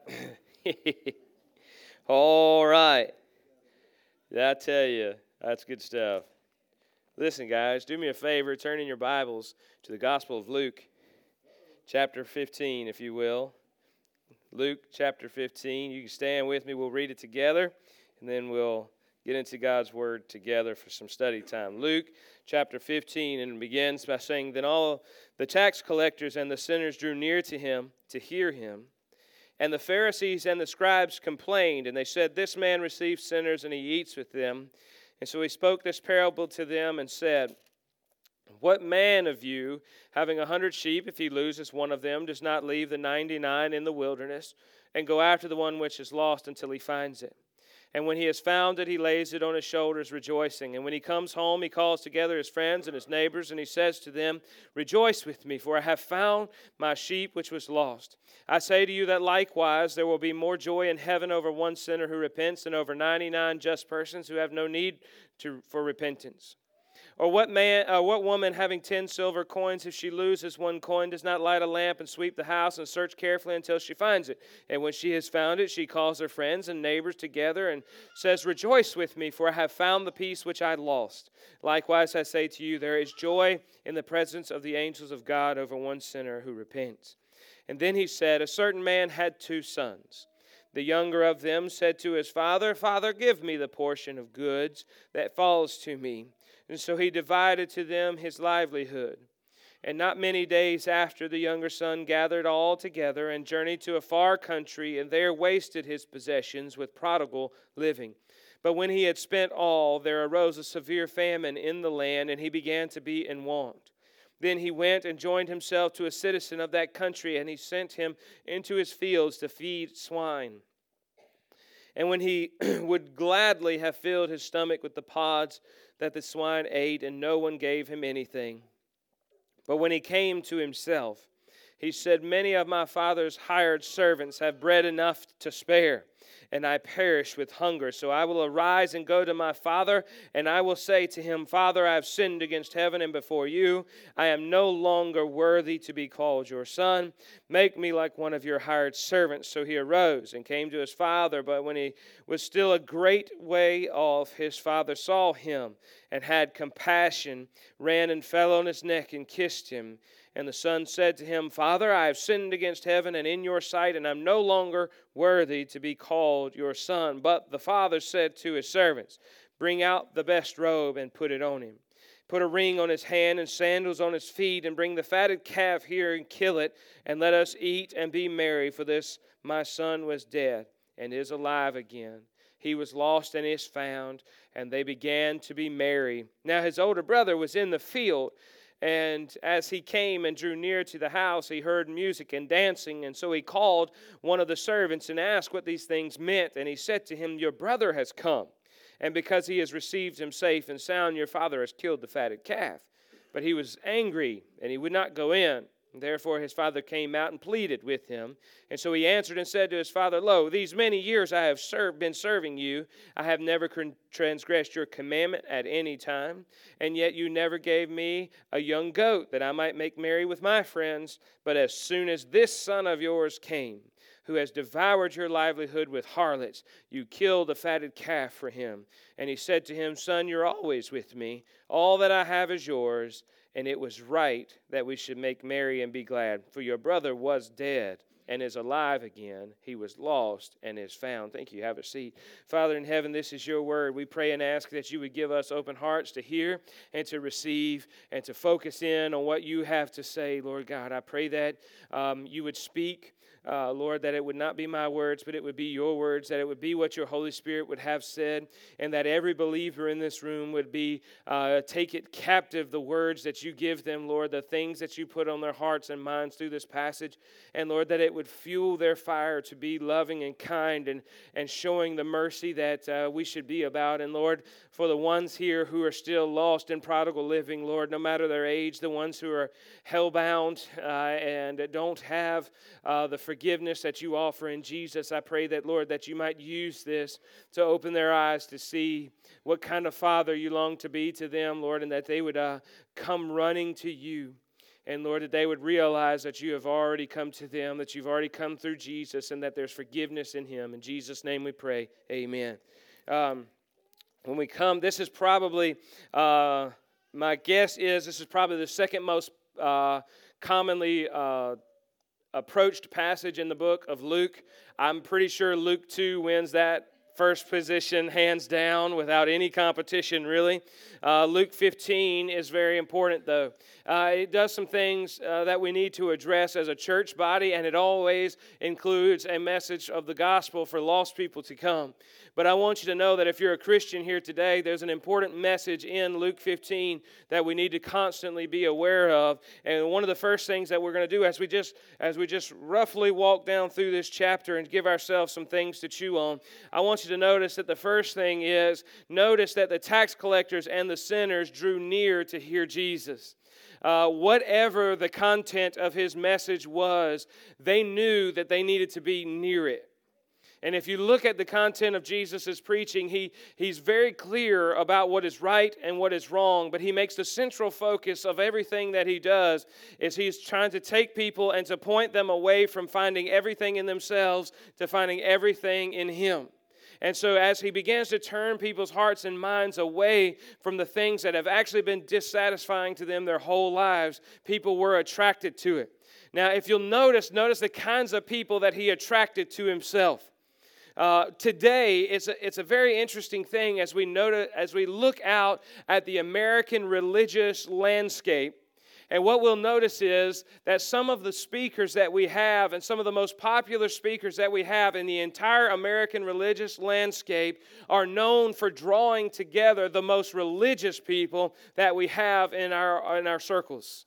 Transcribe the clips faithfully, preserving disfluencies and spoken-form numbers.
All right. I tell you, that's good stuff. Listen, guys, do me a favor. Turn in your Bibles to the Gospel of Luke, chapter fifteen, if you will. Luke, chapter fifteen. You can stand with me. We'll read it together, and then we'll get into God's Word together for some study time. Luke, chapter fifteen, and it begins by saying, Then all the tax collectors and the sinners drew near to him to hear him. And the Pharisees and the scribes complained, and they said, This man receives sinners, and he eats with them. And so he spoke this parable to them and said, What man of you, having a hundred sheep, if he loses one of them, does not leave the ninety-nine in the wilderness, and go after the one which is lost until he finds it? And when he has found it, he lays it on his shoulders, rejoicing. And when he comes home, he calls together his friends and his neighbors, and he says to them, Rejoice with me, for I have found my sheep which was lost. I say to you that likewise there will be more joy in heaven over one sinner who repents than over ninety-nine just persons who have no need to, for repentance. Or what man, uh, what woman having ten silver coins, if she loses one coin, does not light a lamp and sweep the house and search carefully until she finds it? And when she has found it, she calls her friends and neighbors together and says, Rejoice with me, for I have found the piece which I lost. Likewise, I say to you, there is joy in the presence of the angels of God over one sinner who repents. And then he said, A certain man had two sons. The younger of them said to his father, Father, give me the portion of goods that falls to me. And so he divided to them his livelihood. And not many days after, the younger son gathered all together and journeyed to a far country, and there wasted his possessions with prodigal living. But when he had spent all, there arose a severe famine in the land, and he began to be in want. Then he went and joined himself to a citizen of that country, and he sent him into his fields to feed swine. And when he would gladly have filled his stomach with the pods that the swine ate, and no one gave him anything. But when he came to himself, he said, Many of my father's hired servants have bread enough to spare, and I perish with hunger. So I will arise and go to my father, and I will say to him, Father, I have sinned against heaven and before you. I am no longer worthy to be called your son. Make me like one of your hired servants. So he arose and came to his father. But when he was still a great way off, his father saw him and had compassion, ran and fell on his neck and kissed him. And the son said to him, Father, I have sinned against heaven and in your sight, and I'm no longer worthy to be called your son. But the father said to his servants, Bring out the best robe and put it on him. Put a ring on his hand and sandals on his feet, and bring the fatted calf here and kill it, and let us eat and be merry. For this my son was dead and is alive again. He was lost and is found, and they began to be merry. Now his older brother was in the field, and as he came and drew near to the house, he heard music and dancing. And so he called one of the servants and asked what these things meant. And he said to him, Your brother has come, and because he has received him safe and sound, your father has killed the fatted calf. But he was angry, and he would not go in. Therefore his father came out and pleaded with him. And so he answered and said to his father, Lo, these many years I have served, been serving you. I have never transgressed your commandment at any time. And yet you never gave me a young goat that I might make merry with my friends. But as soon as this son of yours came, who has devoured your livelihood with harlots, you killed a fatted calf for him. And he said to him, Son, you're always with me. All that I have is yours. And it was right that we should make merry and be glad. For your brother was dead and is alive again. He was lost and is found. Thank you. Have a seat. Father in heaven, this is your word. We pray and ask that you would give us open hearts to hear and to receive and to focus in on what you have to say, Lord God. I pray that um, you would speak. Uh, Lord, that it would not be my words, but it would be your words, that it would be what your Holy Spirit would have said, and that every believer in this room would be, uh, take it captive, the words that you give them, Lord, the things that you put on their hearts and minds through this passage, and Lord, that it would fuel their fire to be loving and kind and, and showing the mercy that uh, we should be about. And Lord, for the ones here who are still lost in prodigal living, Lord, no matter their age, the ones who are hell-bound uh, and don't have uh, the forgiveness that you offer in Jesus, I pray that, Lord, that you might use this to open their eyes to see what kind of Father you long to be to them, Lord, and that they would uh, come running to you And Lord, that they would realize that you have already come to them, that you've already come through Jesus, and that there's forgiveness in him. In Jesus' name we pray, amen. Um, when we come, this is probably, uh, my guess is, this is probably the second most uh, commonly uh, approached passage in the book of Luke. I'm pretty sure Luke two wins that first position hands down without any competition, really. Uh, Luke fifteen is very important, though. Uh, it does some things uh, that we need to address as a church body, and it always includes a message of the gospel for lost people to come. But I want you to know that if you're a Christian here today, there's an important message in Luke fifteen that we need to constantly be aware of. And one of the first things that we're going to do as we just as we just roughly walk down through this chapter and give ourselves some things to chew on, I want you to notice that the first thing is, notice that the tax collectors and the sinners drew near to hear Jesus. Uh, whatever the content of his message was, they knew that they needed to be near it. And if you look at the content of Jesus' preaching, he, he's very clear about what is right and what is wrong, but he makes the central focus of everything that he does is he's trying to take people and to point them away from finding everything in themselves to finding everything in him. And so as he begins to turn people's hearts and minds away from the things that have actually been dissatisfying to them their whole lives, people were attracted to it. Now, if you'll notice, notice the kinds of people that he attracted to himself. Uh, today, it's a, it's a very interesting thing as we notice, as we look out at the American religious landscape. And what we'll notice is that some of the speakers that we have and some of the most popular speakers that we have in the entire American religious landscape are known for drawing together the most religious people that we have in our, in our circles.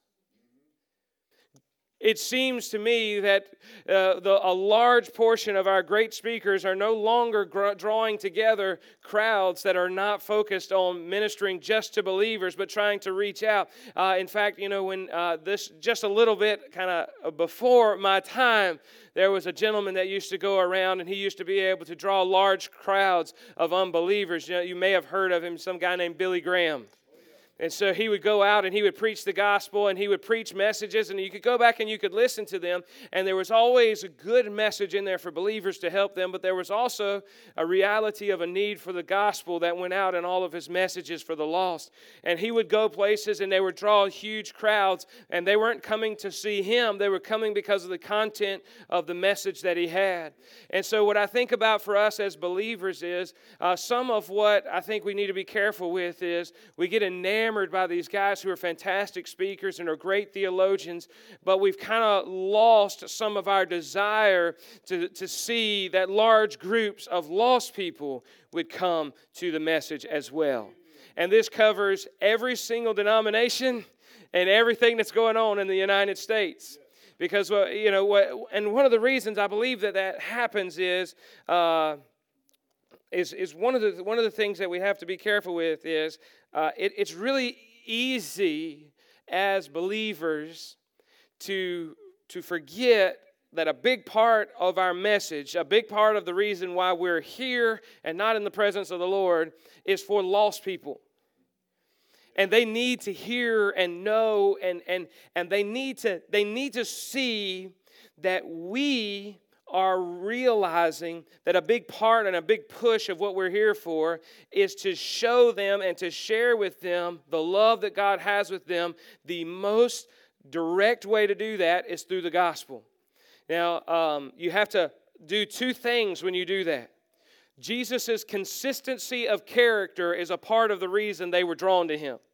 It seems to me that uh, the, a large portion of our great speakers are no longer gr- drawing together crowds that are not focused on ministering just to believers, but trying to reach out. Uh, in fact, you know, when uh, this, just a little bit kind of before my time, there was a gentleman that used to go around and he used to be able to draw large crowds of unbelievers. You know, you may have heard of him, some guy named Billy Graham. And so he would go out and he would preach the gospel and he would preach messages, and you could go back and you could listen to them, and there was always a good message in there for believers to help them, but there was also a reality of a need for the gospel that went out in all of his messages for the lost. And he would go places and they would draw huge crowds, and they weren't coming to see him, they were coming because of the content of the message that he had. And so what I think about for us as believers is uh, some of what I think we need to be careful with is we get enamored by these guys who are fantastic speakers and are great theologians, but we've kind of lost some of our desire to, to see that large groups of lost people would come to the message as well. And this covers every single denomination and everything that's going on in the United States. Because, well, you know, what, and one of the reasons I believe that that happens is, uh, is, is one of the one of the things that we have to be careful with is uh, it, it's really easy as believers to to forget that a big part of our message, a big part of the reason why we're here and not in the presence of the Lord is for lost people. And they need to hear and know, and and and they need to they need to see that we are realizing that a big part and a big push of what we're here for is to show them and to share with them the love that God has with them. The most direct way to do that is through the gospel. Now, um, you have to do two things when you do that. Jesus' consistency of character is a part of the reason they were drawn to him.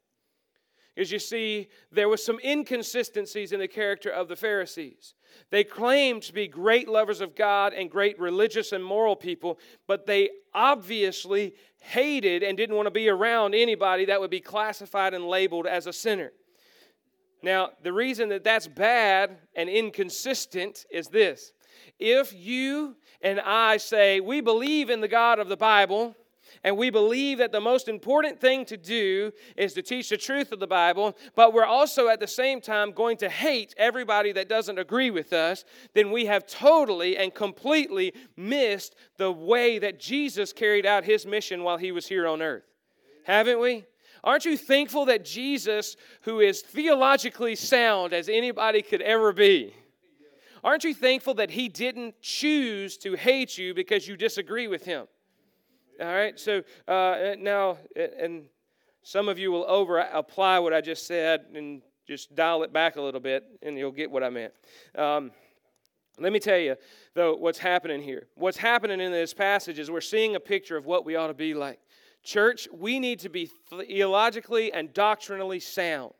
As you see, there was some inconsistencies in the character of the Pharisees. They claimed to be great lovers of God and great religious and moral people, but they obviously hated and didn't want to be around anybody that would be classified and labeled as a sinner. Now, the reason that that's bad and inconsistent is this. If you and I say, we believe in the God of the Bible, and we believe that the most important thing to do is to teach the truth of the Bible, but we're also at the same time going to hate everybody that doesn't agree with us, then we have totally and completely missed the way that Jesus carried out his mission while he was here on earth. Haven't we? Aren't you thankful that Jesus, who is theologically sound as anybody could ever be, aren't you thankful that he didn't choose to hate you because you disagree with him? All right, so uh, now, and some of you will over-apply what I just said and just dial it back a little bit, and you'll get what I meant. Um, let me tell you, though, what's happening here. What's happening in this passage is we're seeing a picture of what we ought to be like. Church, we need to be theologically and doctrinally sound.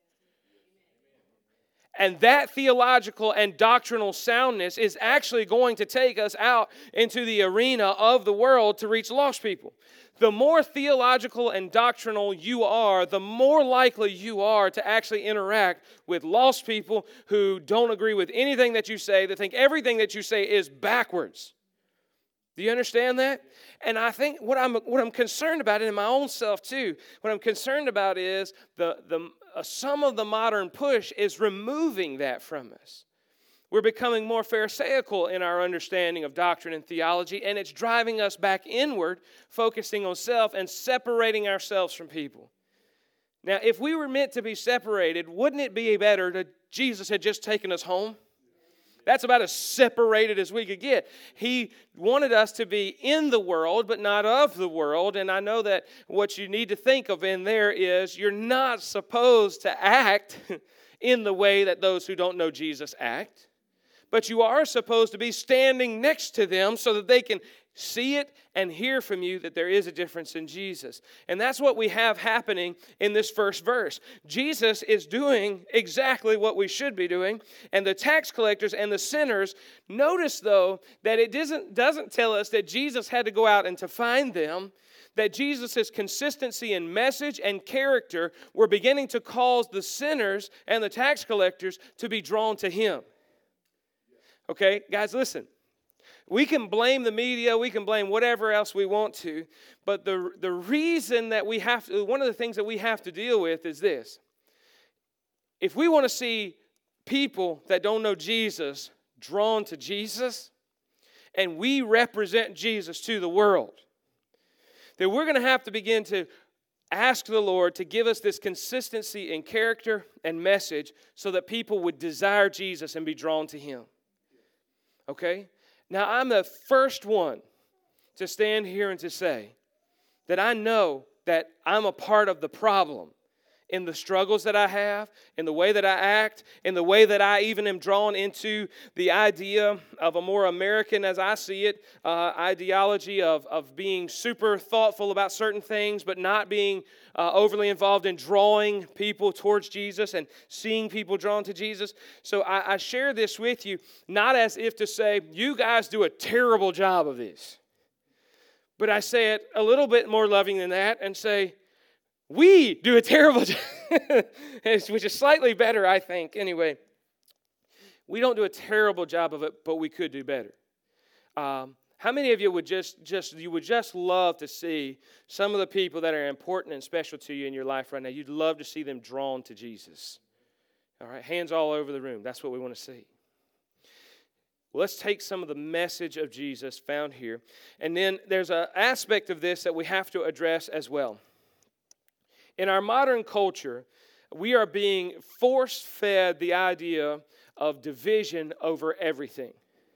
And that theological and doctrinal soundness is actually going to take us out into the arena of the world to reach lost people. The more theological and doctrinal you are, the more likely you are to actually interact with lost people who don't agree with anything that you say, that think everything that you say is backwards. Do you understand that? And I think what I'm what I'm concerned about, and in my own self too, what I'm concerned about is the the uh, some of the modern push is removing that from us. We're becoming more pharisaical in our understanding of doctrine and theology, and it's driving us back inward, focusing on self and separating ourselves from people. Now, if we were meant to be separated, wouldn't it be better that Jesus had just taken us home? That's about as separated as we could get. He wanted us to be in the world, but not of the world. And I know that what you need to think of in there is you're not supposed to act in the way that those who don't know Jesus act. But you are supposed to be standing next to them so that they can see it and hear from you that there is a difference in Jesus. And that's what we have happening in this first verse. Jesus is doing exactly what we should be doing. And the tax collectors and the sinners, notice though that it doesn't, doesn't tell us that Jesus had to go out and to find them, that Jesus' consistency in message and character were beginning to cause the sinners and the tax collectors to be drawn to him. Okay, guys, listen. We can blame the media, we can blame whatever else we want to, but the, the reason that we have to, one of the things that we have to deal with is this. If we want to see people that don't know Jesus drawn to Jesus, and we represent Jesus to the world, then we're going to have to begin to ask the Lord to give us this consistency in character and message so that people would desire Jesus and be drawn to him. Okay? Now, I'm the first one to stand here and to say that I know that I'm a part of the problem in the struggles that I have, in the way that I act, in the way that I even am drawn into the idea of a more American, as I see it, uh, ideology of, of being super thoughtful about certain things, but not being uh, overly involved in drawing people towards Jesus and seeing people drawn to Jesus. So I, I share this with you, not as if to say, you guys do a terrible job of this, but I say it a little bit more loving than that and say, we do a terrible job, which is slightly better, I think. Anyway, we don't do a terrible job of it, but we could do better. Um, how many of you would just, just you would just love to see some of the people that are important and special to you in your life right now? You'd love to see them drawn to Jesus. All right, hands all over the room. That's what we want to see. Well, let's take some of the message of Jesus found here, and then there's an aspect of this that we have to address as well. In our modern culture, we are being force-fed the idea of division over everything.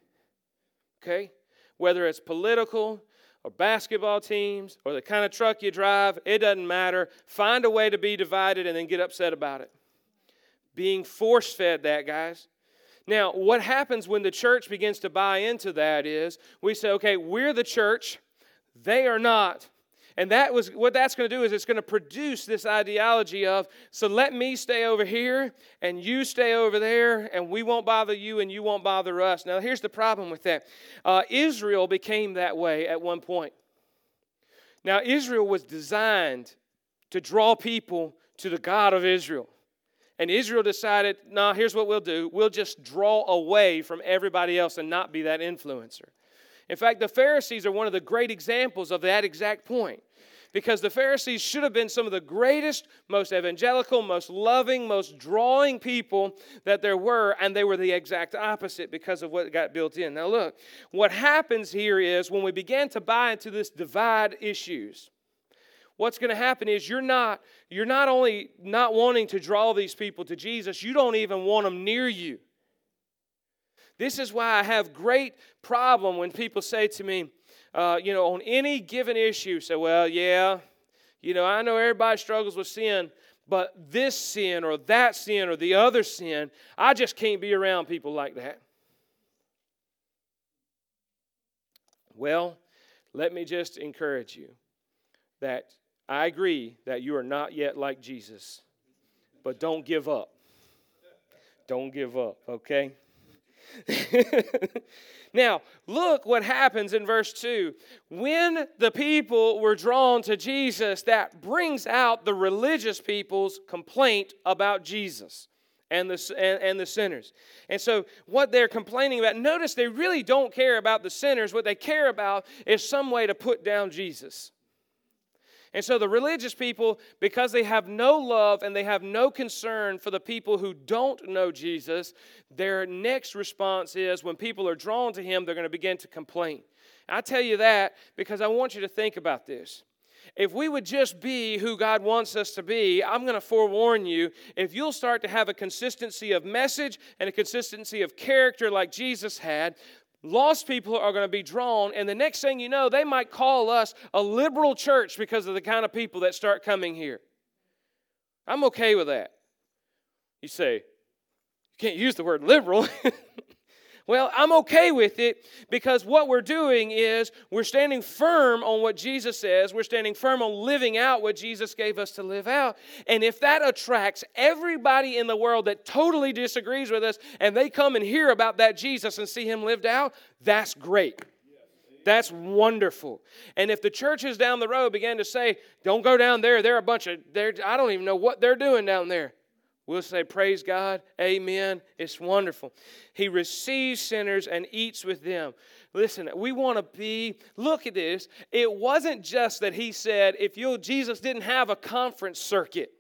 Okay? Whether it's political or basketball teams or the kind of truck you drive, it doesn't matter. Find a way to be divided and then get upset about it. Being force-fed that, guys. Now, what happens when the church begins to buy into that is we say, okay, we're the church, they are not. And that was what that's going to do is it's going to produce this ideology of, so let me stay over here and you stay over there and we won't bother you and you won't bother us. Now, here's the problem with that. Uh, Israel became that way at one point. Now, Israel was designed to draw people to the God of Israel. And Israel decided, no, nah, here's what we'll do. We'll just draw away from everybody else and not be that influencer. In fact, the Pharisees are one of the great examples of that exact point. Because the Pharisees should have been some of the greatest, most evangelical, most loving, most drawing people that there were, and they were the exact opposite because of what got built in. Now look, what happens here is when we began to buy into this divide issues, what's going to happen is you're not, you're not only not wanting to draw these people to Jesus, you don't even want them near you. This is why I have great problem when people say to me, uh, you know, on any given issue, say, well, yeah, you know, I know everybody struggles with sin, but this sin or that sin or the other sin, I just can't be around people like that. Well, let me just encourage you that I agree that you are not yet like Jesus, but don't give up. Don't give up, okay? Now, look what happens in verse two. When the people were drawn to Jesus, that brings out the religious people's complaint about Jesus and the, and, and the sinners. And so what they're complaining about, notice they really don't care about the sinners. What they care about is some way to put down Jesus. And so the religious people, because they have no love and they have no concern for the people who don't know Jesus, their next response is when people are drawn to Him, they're going to begin to complain. I tell you that because I want you to think about this. If we would just be who God wants us to be, I'm going to forewarn you, if you'll start to have a consistency of message and a consistency of character like Jesus had, lost people are going to be drawn, and the next thing you know, they might call us a liberal church because of the kind of people that start coming here. I'm okay with that. You say, you can't use the word liberal. Well, I'm okay with it because what we're doing is we're standing firm on what Jesus says. We're standing firm on living out what Jesus gave us to live out. And if that attracts everybody in the world that totally disagrees with us and they come and hear about that Jesus and see Him lived out, that's great. That's wonderful. And if the churches down the road begin to say, don't go down there, they're a bunch of, they're, I don't even know what they're doing down there. We'll say, praise God, amen, it's wonderful. He receives sinners and eats with them. Listen, we want to be, look at this. It wasn't just that He said, if you, Jesus didn't have a conference circuit,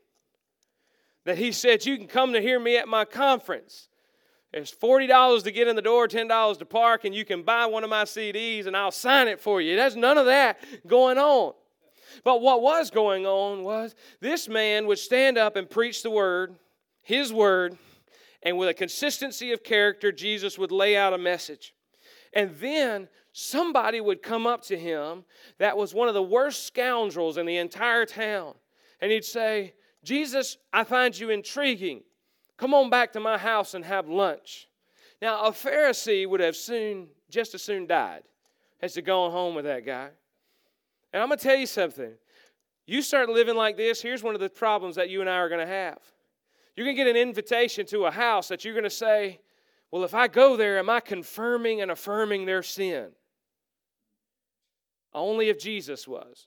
that He said, you can come to hear me at my conference. It's forty dollars to get in the door, ten dollars to park, and you can buy one of my C Ds and I'll sign it for you. There's none of that going on. But what was going on was this man would stand up and preach the word, His word, and with a consistency of character, Jesus would lay out a message. And then somebody would come up to him that was one of the worst scoundrels in the entire town. And he'd say, Jesus, I find you intriguing. Come on back to my house and have lunch. Now, a Pharisee would have soon, just as soon died as to go home with that guy. And I'm going to tell you something. You start living like this, here's one of the problems that you and I are going to have. You're going to get an invitation to a house that you're going to say, well, if I go there, am I confirming and affirming their sin? Only if Jesus was.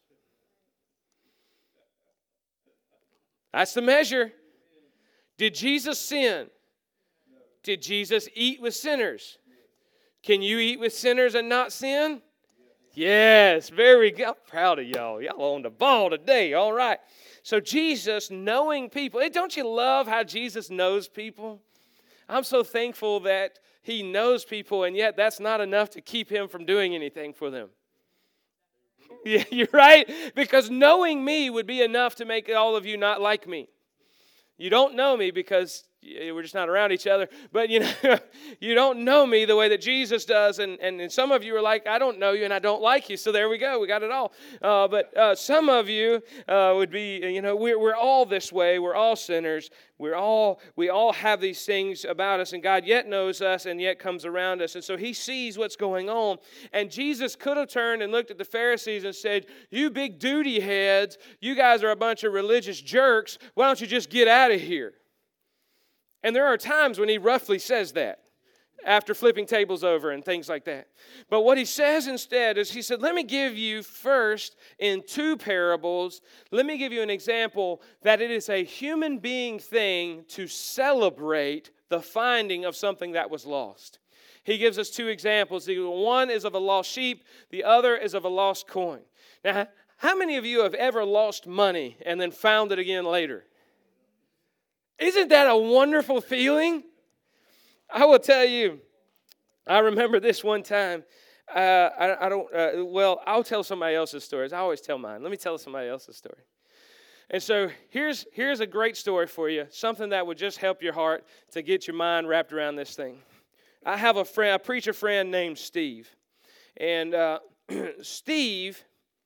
That's the measure. Did Jesus sin? Did Jesus eat with sinners? Can you eat with sinners and not sin? Yes, very good. I'm proud of y'all. Y'all on the ball today. All right. So Jesus, knowing people. Hey, don't you love how Jesus knows people? I'm so thankful that He knows people, and yet that's not enough to keep Him from doing anything for them. Yeah, you're right. Because knowing me would be enough to make all of you not like me. You don't know me because we're just not around each other. But you know, you don't know me the way that Jesus does. And, and, and some of you are like, I don't know you and I don't like you. So there we go. We got it all. Uh, but uh, some of you uh, would be, you know, we're, we're all this way. We're all sinners. We're all, we all have these things about us. And God yet knows us and yet comes around us. And so He sees what's going on. And Jesus could have turned and looked at the Pharisees and said, you big duty heads, you guys are a bunch of religious jerks. Why don't you just get out of here? And there are times when He roughly says that after flipping tables over and things like that. But what He says instead is He said, let me give you first in two parables, let me give you an example that it is a human being thing to celebrate the finding of something that was lost. He gives us two examples. The one is of a lost sheep. The other is of a lost coin. Now, how many of you have ever lost money and then found it again later? Isn't that a wonderful feeling? I will tell you, I remember this one time. Uh, I, I don't, uh, well, I'll tell somebody else's stories. I always tell mine. Let me tell somebody else's story. And so here's, here's a great story for you, something that would just help your heart to get your mind wrapped around this thing. I have a friend, a preacher friend named Steve. And uh, Steve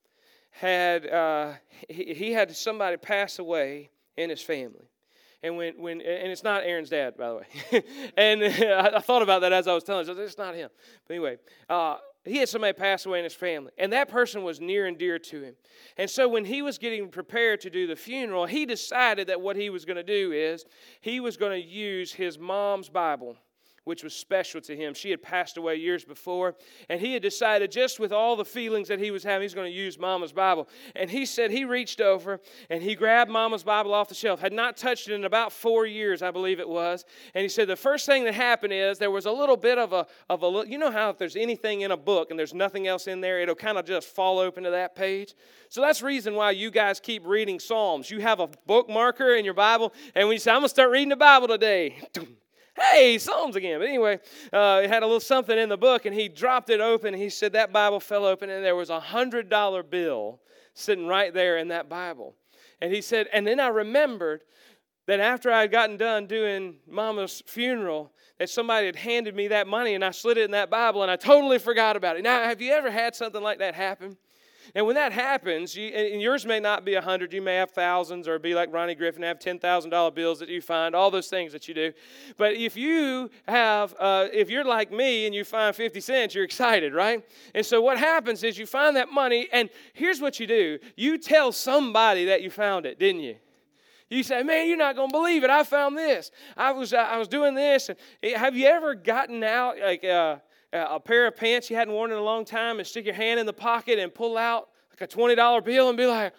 had, uh, he, he had somebody pass away in his family. And when, when and it's not Aaron's dad, by the way. and I, I thought about that as I was telling you. So it's not him. But anyway, uh, he had somebody pass away in his family. And that person was near and dear to him. And so when he was getting prepared to do the funeral, he decided that what he was going to do is he was going to use his mom's Bible, which was special to him. She had passed away years before, and he had decided, just with all the feelings that he was having, he's going to use Mama's Bible. And he said he reached over, and he grabbed Mama's Bible off the shelf, had not touched it in about four years, I believe it was. And he said the first thing that happened is there was a little bit of a, of a you know how if there's anything in a book and there's nothing else in there, it'll kind of just fall open to that page. So that's the reason why you guys keep reading Psalms. You have a bookmarker in your Bible, and when you say, I'm going to start reading the Bible today, hey, Psalms again. But anyway, uh, it had a little something in the book, and he dropped it open, and he said that Bible fell open, and there was a one hundred dollar bill sitting right there in that Bible. And he said, and then I remembered that after I had gotten done doing Mama's funeral, that somebody had handed me that money, and I slid it in that Bible, and I totally forgot about it. Now, have you ever had something like that happen? And when that happens, you, and yours may not be a hundred, you may have thousands, or be like Ronnie Griffin, have ten thousand dollar bills that you find, all those things that you do. But if you have, uh, if you're like me and you find fifty cents, you're excited, right? And so what happens is you find that money, and here's what you do. You tell somebody that you found it, didn't you? You say, man, you're not going to believe it. I found this. I was, uh, I was doing this. And have you ever gotten out, like, uh, a pair of pants you hadn't worn in a long time, and stick your hand in the pocket and pull out like a twenty dollar bill and be like,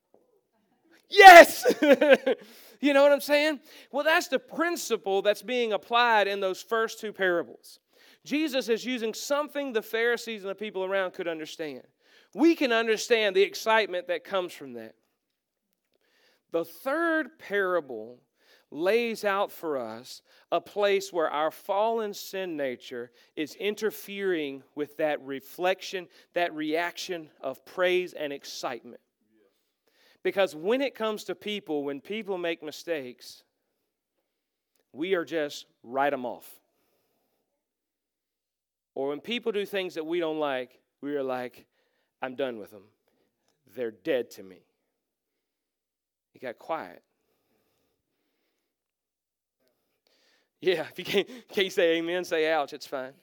yes! You know what I'm saying? Well, that's the principle that's being applied in those first two parables. Jesus is using something the Pharisees and the people around could understand. We can understand the excitement that comes from that. The third parable lays out for us a place where our fallen sin nature is interfering with that reflection, that reaction of praise and excitement. Because when it comes to people, when people make mistakes, we are just write them off. Or when people do things that we don't like, we are like, I'm done with them. They're dead to me. He got quiet. Yeah, if you can't, can't say amen, say ouch, it's fine.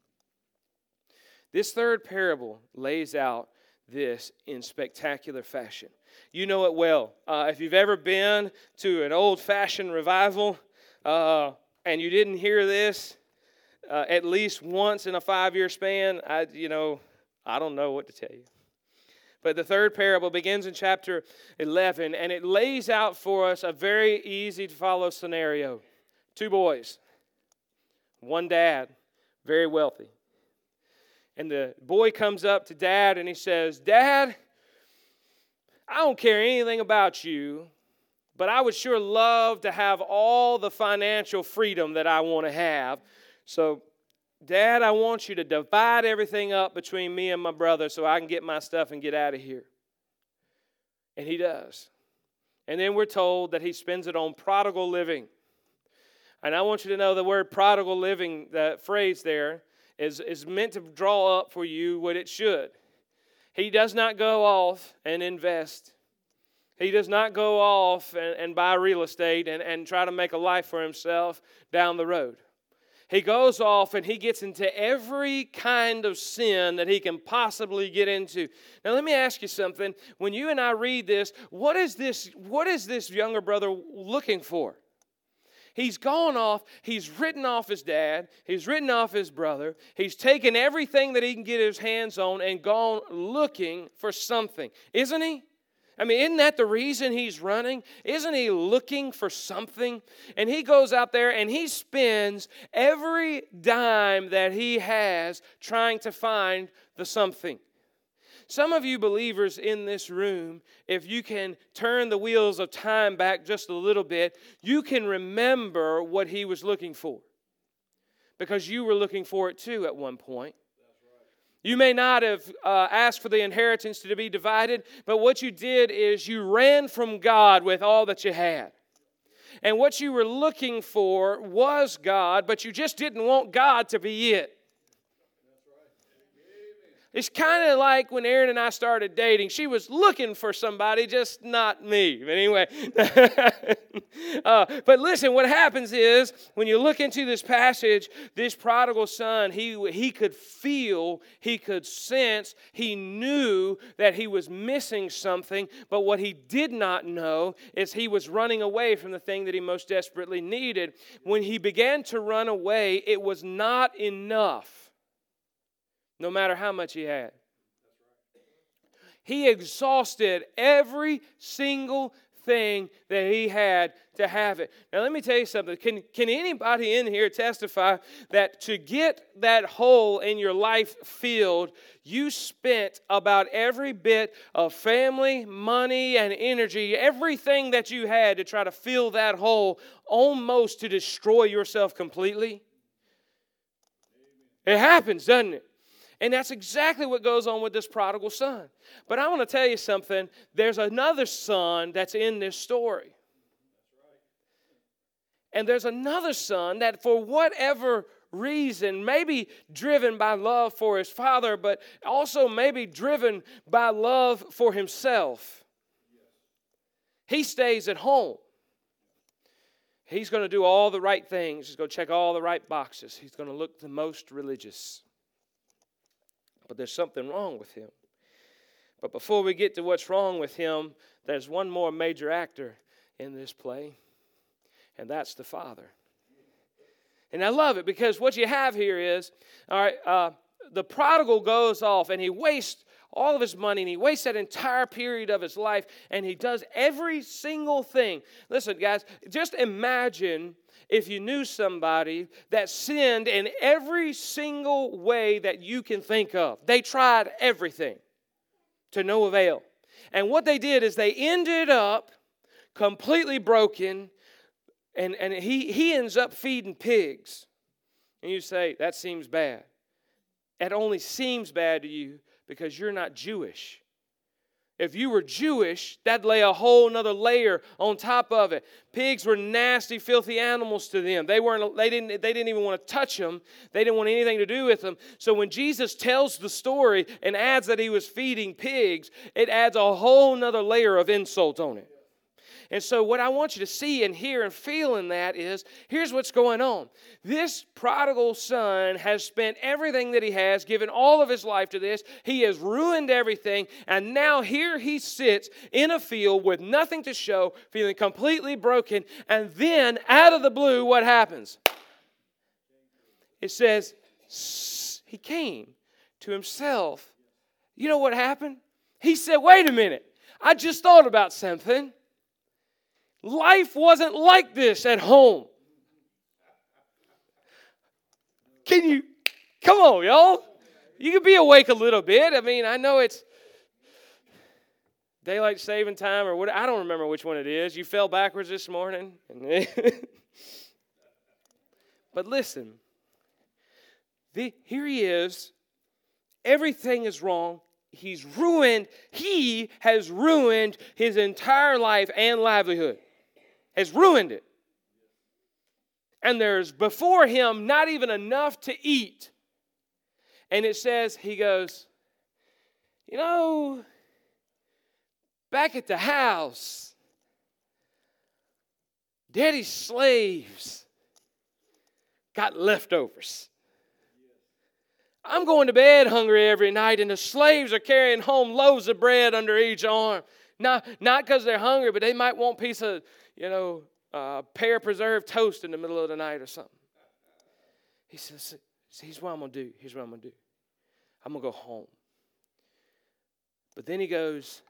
This third parable lays out this in spectacular fashion. You know it well. Uh, if you've ever been to an old-fashioned revival uh, and you didn't hear this uh, at least once in a five-year span, I, you know, I don't know what to tell you. But the third parable begins in chapter eleven, and it lays out for us a very easy-to-follow scenario. Two boys, one dad, very wealthy. And the boy comes up to dad and he says, Dad, I don't care anything about you, but I would sure love to have all the financial freedom that I want to have. So, Dad, I want you to divide everything up between me and my brother so I can get my stuff and get out of here. And he does. And then we're told that he spends it on prodigal living. And I want you to know the word prodigal living, that phrase there, is, is meant to draw up for you what it should. He does not go off and invest. He does not go off and, and buy real estate and, and try to make a life for himself down the road. He goes off and he gets into every kind of sin that he can possibly get into. Now let me ask you something. When you and I read this, what is this, what is this younger brother looking for? He's gone off, he's written off his dad, he's written off his brother, he's taken everything that he can get his hands on and gone looking for something. Isn't he? I mean, isn't that the reason he's running? Isn't he looking for something? And he goes out there and he spends every dime that he has trying to find the something. Some of you believers in this room, if you can turn the wheels of time back just a little bit, you can remember what he was looking for. Because you were looking for it too at one point. You may not have uh, asked for the inheritance to be divided, but what you did is you ran from God with all that you had. And what you were looking for was God, but you just didn't want God to be it. It's kind of like when Erin and I started dating. She was looking for somebody, just not me. But anyway. uh, but listen, what happens is, when you look into this passage, this prodigal son, he, he could feel, he could sense, he knew that he was missing something. But what he did not know is he was running away from the thing that he most desperately needed. When he began to run away, it was not enough. No matter how much he had. He exhausted every single thing that he had to have it. Now let me tell you something. Can, can anybody in here testify that to get that hole in your life filled, you spent about every bit of family, money, and energy, everything that you had to try to fill that hole, almost to destroy yourself completely? It happens, doesn't it? And that's exactly what goes on with this prodigal son. But I want to tell you something. There's another son that's in this story. And there's another son that, for whatever reason, maybe driven by love for his father, but also maybe driven by love for himself, he stays at home. He's going to do all the right things. He's going to check all the right boxes. He's going to look the most religious. But there's something wrong with him. But before we get to what's wrong with him, there's one more major actor in this play, and that's the father. And I love it, because what you have here is, all right, uh, the prodigal goes off and he wastes all of his money, and he wastes that entire period of his life, and he does every single thing. Listen, guys, just imagine if you knew somebody that sinned in every single way that you can think of. They tried everything to no avail. And what they did is they ended up completely broken, and, and he, he ends up feeding pigs. And you say, that seems bad. It only seems bad to you because you're not Jewish. If you were Jewish, that'd lay a whole nother layer on top of it. Pigs were nasty, filthy animals to them. They weren't. They didn't. They didn't even want to touch them. They didn't want anything to do with them. So when Jesus tells the story and adds that he was feeding pigs, it adds a whole nother layer of insult on it. And so what I want you to see and hear and feel in that is, here's what's going on. This prodigal son has spent everything that he has, given all of his life to this. He has ruined everything. And now here he sits in a field with nothing to show, feeling completely broken. And then out of the blue, what happens? It says, he came to himself. You know what happened? He said, wait a minute. I just thought about something. Life wasn't like this at home. Can you, come on, y'all. You can be awake a little bit. I mean, I know it's daylight saving time or what. I don't remember which one it is. You fell backwards this morning. But listen, the, here he is. Everything is wrong. He's ruined. He has ruined his entire life and livelihood. Has ruined it. And there's before him not even enough to eat. And it says, he goes, you know, back at the house, Daddy's slaves got leftovers. I'm going to bed hungry every night, and the slaves are carrying home loaves of bread under each arm. Not not because they're hungry, but they might want a piece of, you know, uh, pear preserved toast in the middle of the night or something. He says, here's what I'm going to do. Here's what I'm going to do. I'm going to go home. But then he goes,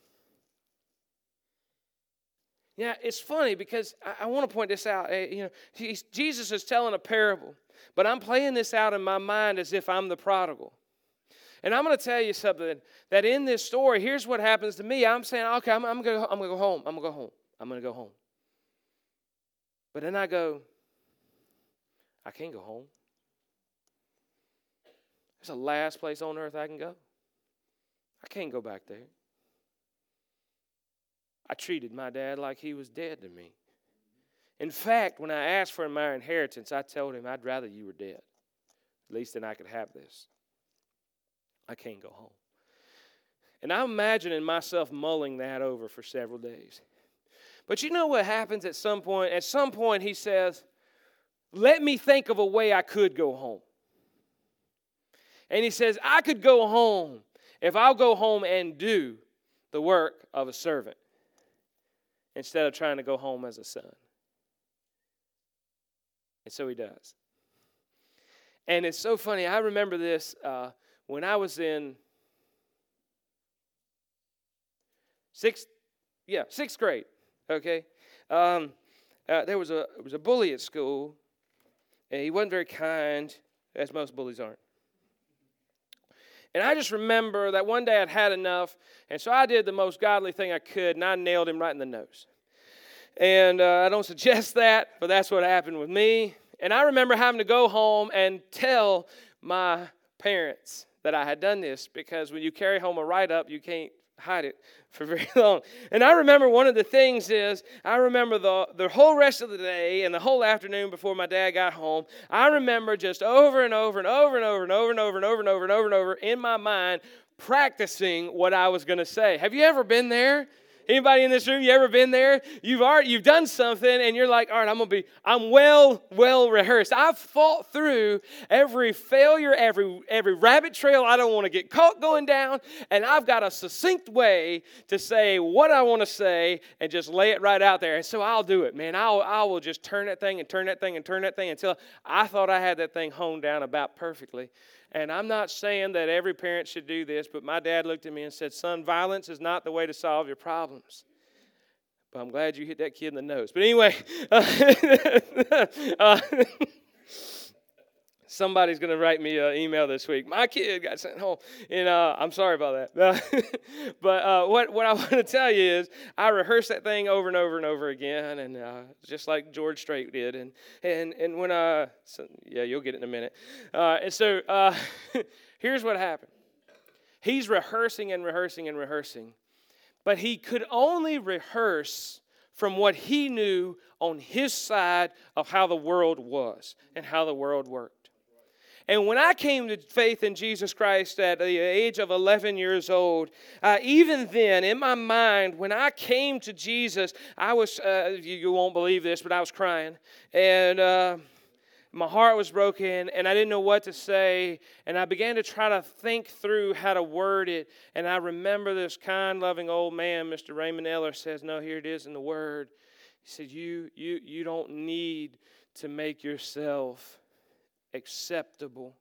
yeah, it's funny because I, I want to point this out. Uh, you know, he's, Jesus is telling a parable, but I'm playing this out in my mind as if I'm the prodigal. And I'm going to tell you something, that in this story, here's what happens to me. I'm saying, okay, I'm, I'm going to I'm going to go home. I'm going to go home. I'm going to go home. But then I go, I can't go home. It's the last place on earth I can go. I can't go back there. I treated my dad like he was dead to me. In fact, when I asked for my inheritance, I told him I'd rather you were dead. At least then I could have this. I can't go home. And I'm imagining myself mulling that over for several days. But you know what happens at some point? At some point he says, let me think of a way I could go home. And he says, I could go home if I'll go home and do the work of a servant instead of trying to go home as a son. And so he does. And it's so funny. I remember this uh, when I was in sixth, yeah, sixth grade. Okay, um, uh, there was a there was a bully at school, and he wasn't very kind, as most bullies aren't. And I just remember that one day I'd had enough, and so I did the most godly thing I could, and I nailed him right in the nose. And uh, I don't suggest that, but that's what happened with me. And I remember having to go home and tell my parents that I had done this, because when you carry home a write-up, you can't hide it for very long. And I remember one of the things is, I remember the, the whole rest of the day and the whole afternoon before my dad got home, I remember just over and over and over and over and over and over and over and over and over and over in my mind practicing what I was going to say. Have you ever been there? Anybody in this room, you ever been there? You've already, you've done something and you're like, all right, I'm going to be, I'm well, well rehearsed. I've fought through every failure, every every rabbit trail I don't want to get caught going down, and I've got a succinct way to say what I want to say and just lay it right out there. And so I'll do it, man. I'll, I will just turn that thing and turn that thing and turn that thing until I thought I had that thing honed down about perfectly. And I'm not saying that every parent should do this, but my dad looked at me and said, son, violence is not the way to solve your problems. But I'm glad you hit that kid in the nose. But anyway, uh, uh, somebody's going to write me an email this week. My kid got sent home. And uh, I'm sorry about that. but uh, what, what I want to tell you is I rehearsed that thing over and over and over again, and uh, just like George Strait did. And and and when I, so, yeah, you'll get it in a minute. Uh, and so uh, here's what happened. He's rehearsing and rehearsing and rehearsing. But he could only rehearse from what he knew on his side of how the world was and how the world worked. And when I came to faith in Jesus Christ at the age of eleven years old, uh, even then, in my mind, when I came to Jesus, I was, uh, you, you won't believe this, but I was crying. And uh, my heart was broken, and I didn't know what to say. And I began to try to think through how to word it. And I remember this kind, loving old man, Mister Raymond Eller, says, no, here it is in the Word. He said, you, you, you don't need to make yourself acceptable.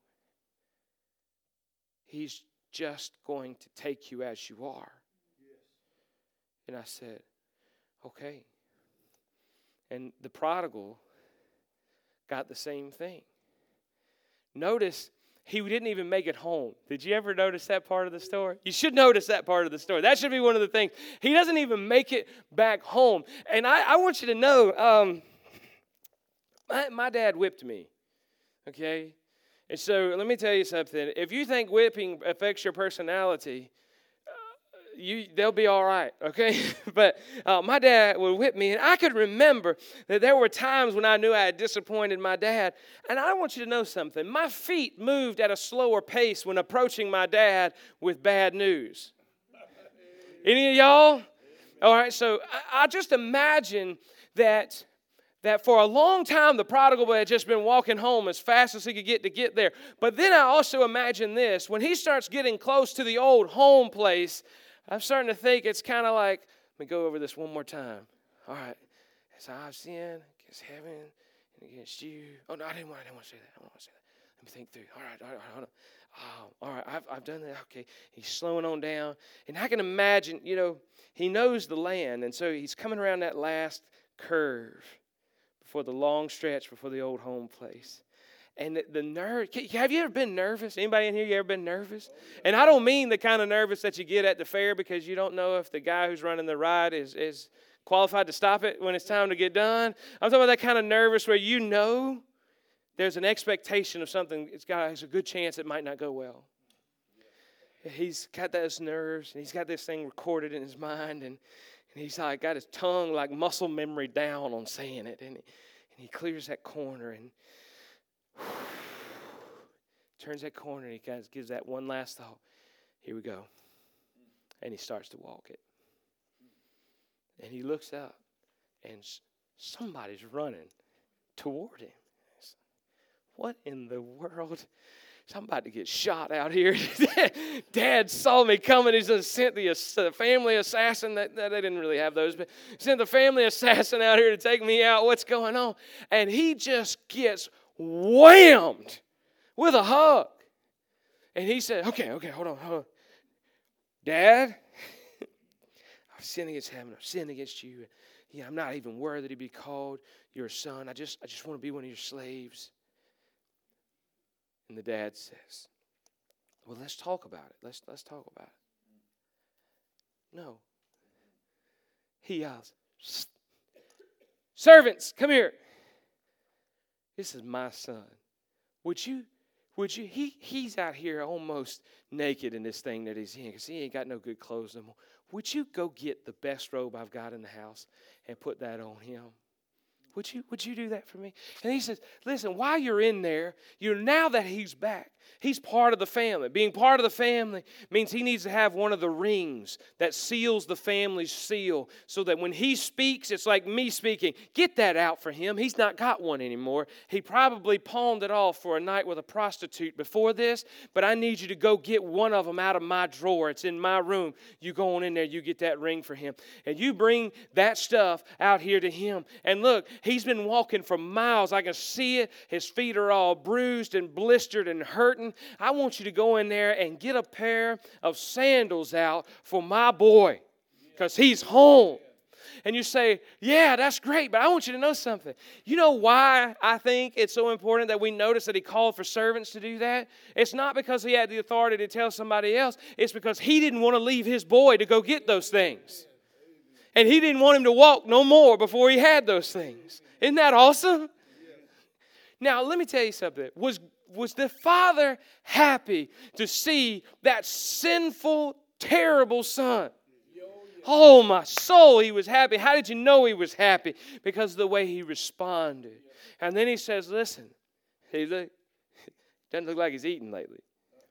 He's just going to take you as you are. Yes. And I said, okay. And the prodigal got the same thing. Notice he didn't even make it home. Did you ever notice that part of the story? You should notice that part of the story. That should be one of the things. He doesn't even make it back home. And I, I want you to know, um, my, my dad whipped me. Okay? And so let me tell you something. If you think whipping affects your personality, uh, you they'll be all right, okay? but uh, my dad would whip me, and I could remember that there were times when I knew I had disappointed my dad. And I want you to know something. My feet moved at a slower pace when approaching my dad with bad news. Any of y'all? All right, so I, I just imagine that that for a long time the prodigal had just been walking home as fast as he could get to get there. But then I also imagine this. When he starts getting close to the old home place, I'm starting to think it's kind of like, let me go over this one more time. All right. As I've sinned against heaven and against you. Oh, no, I didn't want, I didn't want to say that. I don't want to say that. Let me think through. All right, all right, hold on. Oh, all right, I've, I've done that. Okay, he's slowing on down. And I can imagine, you know, he knows the land. And so he's coming around that last curve before the long stretch, before the old home place. And the, the nerve, have you ever been nervous? Anybody in here, you ever been nervous? And I don't mean the kind of nervous that you get at the fair because you don't know if the guy who's running the ride is, is qualified to stop it when it's time to get done. I'm talking about that kind of nervous where you know there's an expectation of something. It's got there's a good chance it might not go well. He's got those nerves, and he's got this thing recorded in his mind, and, and he's like got his tongue like muscle memory down on saying it, and, and he clears that corner and whew, turns that corner, and he kind of gives that one last thought. Here we go. And he starts to walk it. And he looks up, and somebody's running toward him. What in the world? Somebody gets shot out here. Dad saw me coming. He's just sent the, the family assassin. That, that They didn't really have those, but sent the family assassin out here to take me out. What's going on? And he just gets whammed with a hug. And he said, okay, okay, hold on, hold on. Dad, I've sinned against heaven. I've sinned against you. Yeah, I'm not even worthy to be called your son. I just, I just want to be one of your slaves. And the dad says, well, let's talk about it. Let's, let's talk about it. No. He yells, servants, come here. This is my son. Would you, would you, he, he's out here almost naked in this thing that he's in because he ain't got no good clothes no more. Would you go get the best robe I've got in the house and put that on him? Would you, would you do that for me? And he says, listen, while you're in there, you're now that he's back, he's part of the family. Being part of the family means he needs to have one of the rings that seals the family's seal so that when he speaks, it's like me speaking. Get that out for him. He's not got one anymore. He probably pawned it off for a night with a prostitute before this, but I need you to go get one of them out of my drawer. It's in my room. You go on in there, you get that ring for him. And you bring that stuff out here to him. And look, he's been walking for miles. I can see it. His feet are all bruised and blistered and hurting. I want you to go in there and get a pair of sandals out for my boy because he's home. And you say, yeah, that's great, but I want you to know something. You know why I think it's so important that we notice that he called for servants to do that? It's not because he had the authority to tell somebody else. It's because he didn't want to leave his boy to go get those things. And he didn't want him to walk no more before he had those things. Isn't that awesome? Now, let me tell you something. Was, was the father happy to see that sinful, terrible son? Oh, my soul, he was happy. How did you know he was happy? Because of the way he responded. And then he says, listen, he look, doesn't look like he's eaten lately.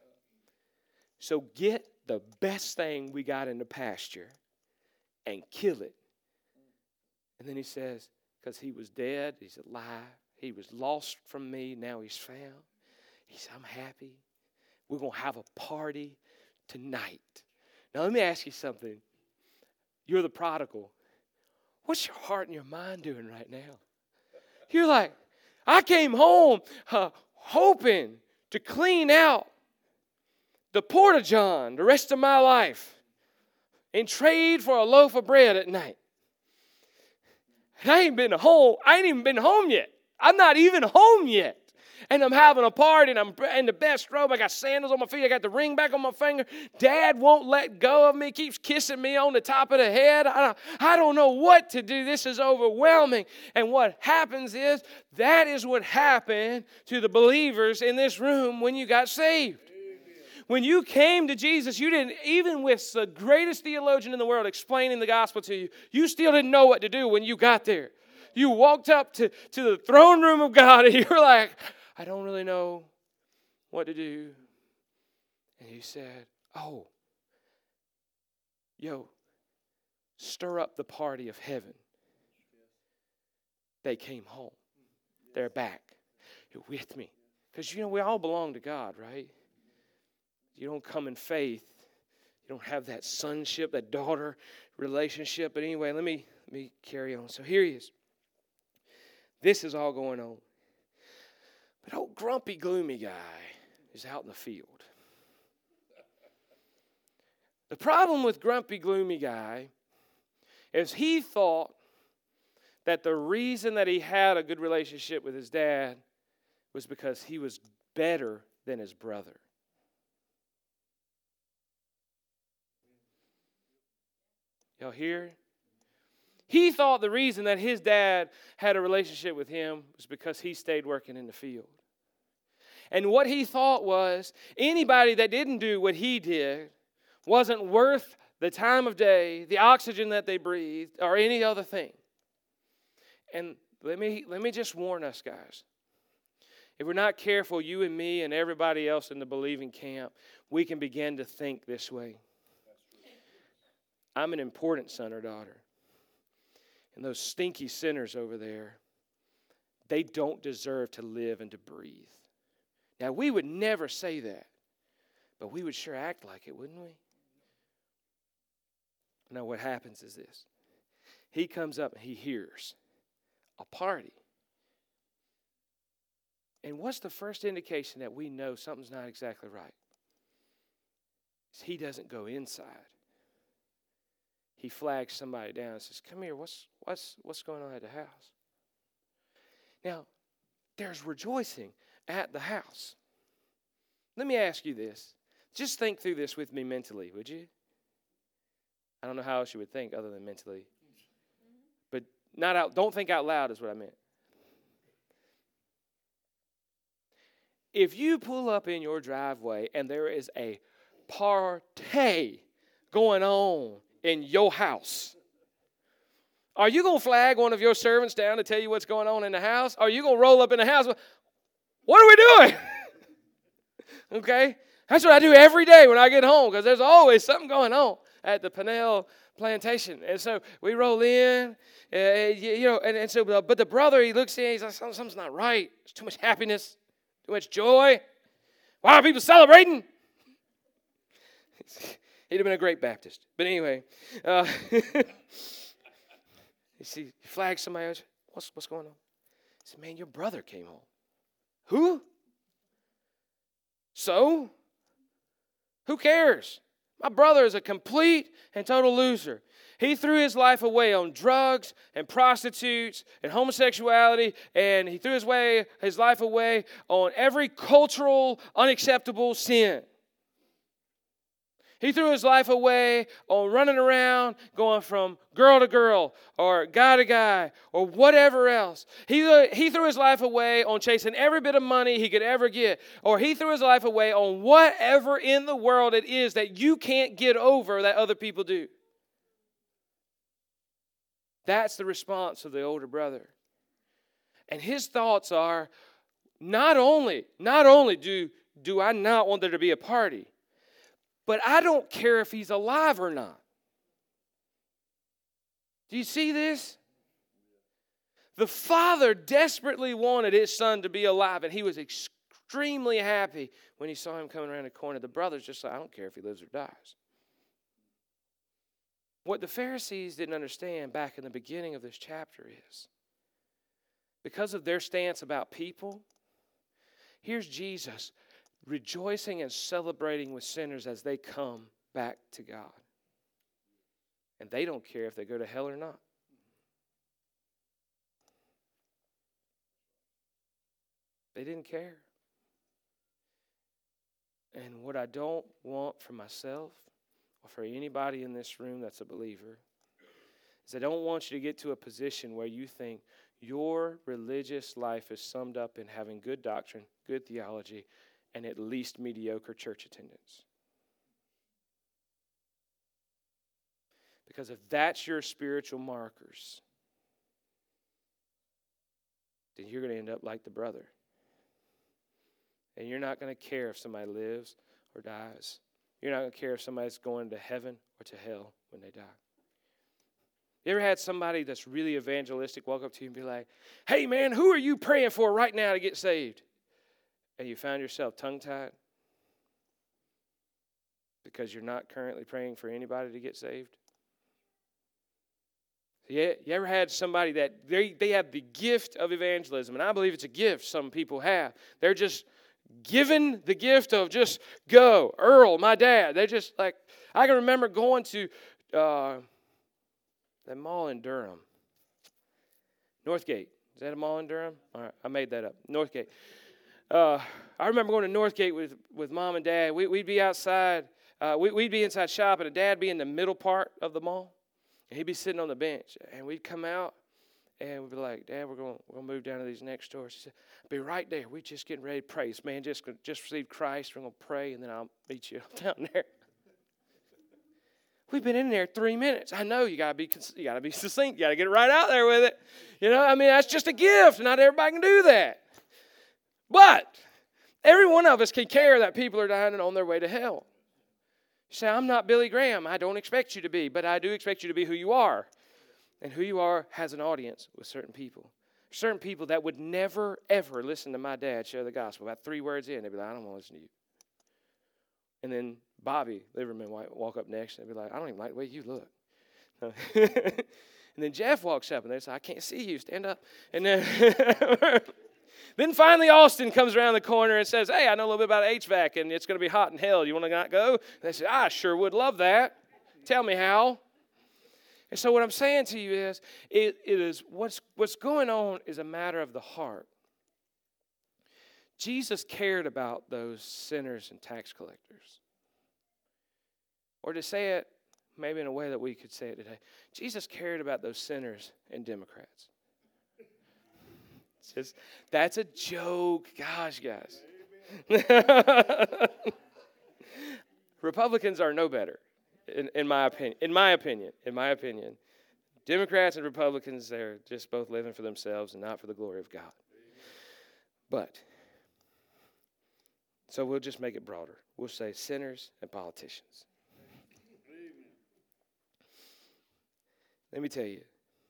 So get the best thing we got in the pasture and kill it. And then he says, because he was dead, he's alive. He was lost from me, now he's found. He said, I'm happy. We're going to have a party tonight. Now let me ask you something. You're the prodigal. What's your heart and your mind doing right now? You're like, I came home uh, hoping to clean out the Porta-John the rest of my life and trade for a loaf of bread at night. And I ain't been home. I ain't even been home yet. I'm not even home yet. And I'm having a party, and I'm in the best robe. I got sandals on my feet. I got the ring back on my finger. Dad won't let go of me. Keeps kissing me on the top of the head. I don't, I don't know what to do. This is overwhelming. And what happens is, that is what happened to the believers in this room when you got saved. When you came to Jesus, you didn't, even with the greatest theologian in the world explaining the gospel to you, you still didn't know what to do when you got there. You walked up to, to the throne room of God, and you were like, I don't really know what to do. And he said, oh, yo, stir up the party of heaven. They came home. They're back. You're with me. Because, you know, we all belong to God, right? You don't come in faith. You don't have that sonship, that daughter relationship. But anyway, let me, let me carry on. So here he is. This is all going on. But old grumpy, gloomy guy is out in the field. The problem with grumpy, gloomy guy is he thought that the reason that he had a good relationship with his dad was because he was better than his brother. Y'all hear? He thought the reason that his dad had a relationship with him was because he stayed working in the field. And what he thought was anybody that didn't do what he did wasn't worth the time of day, the oxygen that they breathed, or any other thing. And let me, let me just warn us, guys. If we're not careful, you and me and everybody else in the believing camp, we can begin to think this way. I'm an important son or daughter. And those stinky sinners over there, they don't deserve to live and to breathe. Now, we would never say that, but we would sure act like it, wouldn't we? Now, what happens is this. He comes up and he hears a party. And what's the first indication that we know something's not exactly right? Is he doesn't go inside. He flags somebody down and says, come here, what's, what's, what's going on at the house? Now, there's rejoicing at the house. Let me ask you this. Just think through this with me mentally, would you? I don't know how else you would think other than mentally. But not out, don't think out loud is what I meant. If you pull up in your driveway and there is a party going on in your house, are you going to flag one of your servants down to tell you what's going on in the house? Are you going to roll up in the house? What are we doing? Okay? That's what I do every day when I get home because there's always something going on at the Pinnell plantation. And so we roll in, uh, you, you know, and, and so, but the brother, he looks in, he's like, something's not right. There's too much happiness. Too much joy. Why are people celebrating? He'd have been a great Baptist. But anyway, uh, you see, he flags somebody else. What's, what's going on? He said, man, your brother came home. Who? So? Who cares? My brother is a complete and total loser. He threw his life away on drugs and prostitutes and homosexuality, and he threw his way his life away on every cultural unacceptable sin. He threw his life away on running around, going from girl to girl or guy to guy or whatever else. He, he threw his life away on chasing every bit of money he could ever get. Or he threw his life away on whatever in the world it is that you can't get over that other people do. That's the response of the older brother. And his thoughts are, not only, not only do, do I not want there to be a party, but I don't care if he's alive or not. Do you see this? The father desperately wanted his son to be alive, and he was extremely happy when he saw him coming around the corner. The brother's just like, I don't care if he lives or dies. What the Pharisees didn't understand back in the beginning of this chapter is, because of their stance about people, here's Jesus rejoicing and celebrating with sinners as they come back to God. And they don't care if they go to hell or not. They didn't care. And what I don't want for myself or for anybody in this room that's a believer is I don't want you to get to a position where you think your religious life is summed up in having good doctrine, good theology, and at least mediocre church attendance. Because if that's your spiritual markers, then you're going to end up like the brother. And you're not going to care if somebody lives or dies. You're not going to care if somebody's going to heaven or to hell when they die. You ever had somebody that's really evangelistic walk up to you and be like, hey man, who are you praying for right now to get saved? And you found yourself tongue-tied because you're not currently praying for anybody to get saved? You ever had somebody that they, they have the gift of evangelism, and I believe it's a gift some people have. They're just given the gift of just go. Earl, my dad, they just like, I can remember going to uh, that mall in Durham. Northgate. Is that a mall in Durham? All right, I made that up. Northgate. Uh, I remember going to Northgate with, with mom and dad. We, we'd be outside. Uh, we, we'd be inside shopping, and dad be in the middle part of the mall. And he'd be sitting on the bench, and we'd come out, and we'd be like, Dad, we're going we're gonna move down to these next doors. He said, I'll be right there. We're just getting ready to pray. This man just, just received Christ. We're going to pray, and then I'll meet you down there. We've been in there three minutes. I know you gotta be you gotta be succinct. You gotta get right out there with it. You know, I mean, that's just a gift. Not everybody can do that. But every one of us can care that people are dying and on their way to hell. You say, I'm not Billy Graham. I don't expect you to be, but I do expect you to be who you are. And who you are has an audience with certain people. Certain people that would never, ever listen to my dad share the gospel. About three words in, they'd be like, I don't want to listen to you. And then Bobby Liverman might walk up next and be like, I don't even like the way you look. And then Jeff walks up and they say, I can't see you. Stand up. And then, then finally Austin comes around the corner and says, hey, I know a little bit about H V A C and it's going to be hot in hell. You want to not go? And they say, I sure would love that. Tell me how. And so what I'm saying to you is, it, it is what's, what's going on is a matter of the heart. Jesus cared about those sinners and tax collectors. Or to say it maybe in a way that we could say it today, Jesus cared about those sinners and Democrats. It's just, that's a joke. Gosh, guys. Republicans are no better, in, in my opinion. In my opinion. In my opinion. Democrats and Republicans, they're just both living for themselves and not for the glory of God. But so we'll just make it broader. We'll say sinners and politicians. Let me tell you,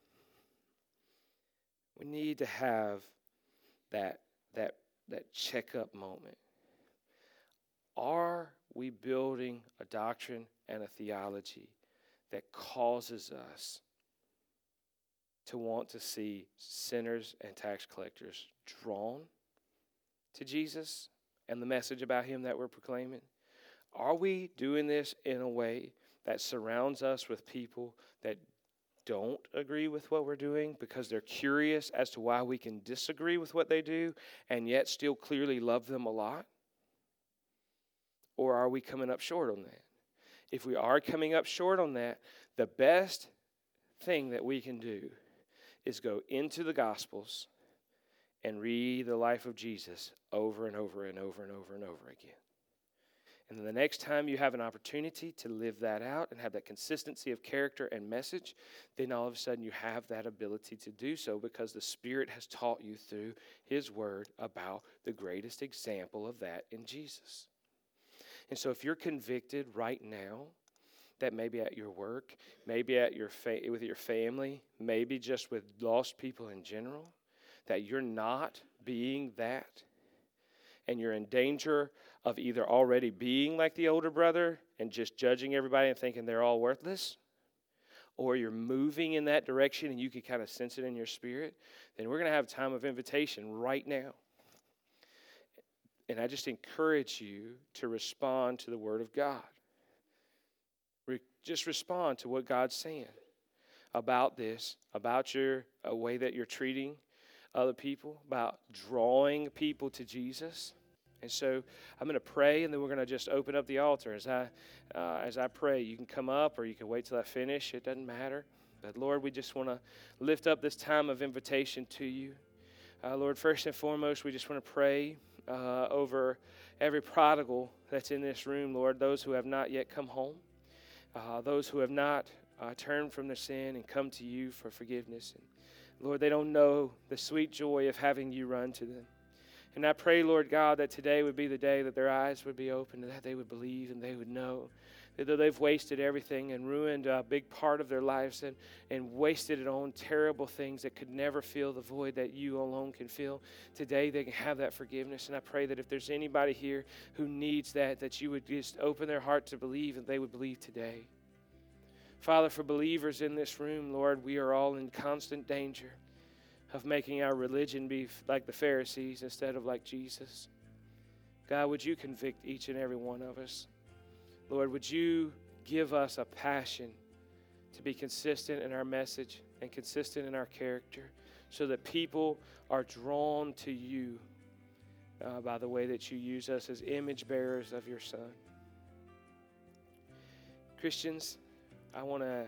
we need to have that, that, that checkup moment. Are we building a doctrine and a theology that causes us to want to see sinners and tax collectors drawn to Jesus and the message about him that we're proclaiming? Are we doing this in a way that surrounds us with people that don't agree with what we're doing because they're curious as to why we can disagree with what they do and yet still clearly love them a lot? Or are we coming up short on that? If we are coming up short on that, the best thing that we can do is go into the Gospels and read the life of Jesus over and over and over and over and over again. And then the next time you have an opportunity to live that out and have that consistency of character and message, then all of a sudden you have that ability to do so because the Spirit has taught you through His Word about the greatest example of that in Jesus. And so if you're convicted right now that maybe at your work, maybe at your fa- with your family, maybe just with lost people in general, that you're not being that, and you're in danger of either already being like the older brother and just judging everybody and thinking they're all worthless, or you're moving in that direction and you can kind of sense it in your spirit, then we're going to have a time of invitation right now. And I just encourage you to respond to the Word of God. Re- just respond to what God's saying about this, about your a way that you're treating other people, about drawing people to Jesus. And so I'm going to pray, and then we're going to just open up the altar. As I, uh, as I pray, you can come up or you can wait till I finish. It doesn't matter. But, Lord, we just want to lift up this time of invitation to you. Uh, Lord, first and foremost, we just want to pray uh, over every prodigal that's in this room, Lord, those who have not yet come home, uh, those who have not uh, turned from their sin and come to you for forgiveness. And, Lord, they don't know the sweet joy of having you run to them. And I pray, Lord God, that today would be the day that their eyes would be open and that they would believe and they would know that though they've wasted everything and ruined a big part of their lives and, and wasted it on terrible things that could never fill the void that you alone can fill, today they can have that forgiveness. And I pray that if there's anybody here who needs that, that you would just open their heart to believe and they would believe today. Father, for believers in this room, Lord, we are all in constant danger of making our religion be like the Pharisees instead of like Jesus. God, would you convict each and every one of us? Lord, would you give us a passion to be consistent in our message and consistent in our character so that people are drawn to you uh, by the way that you use us as image bearers of your Son. Christians, I want to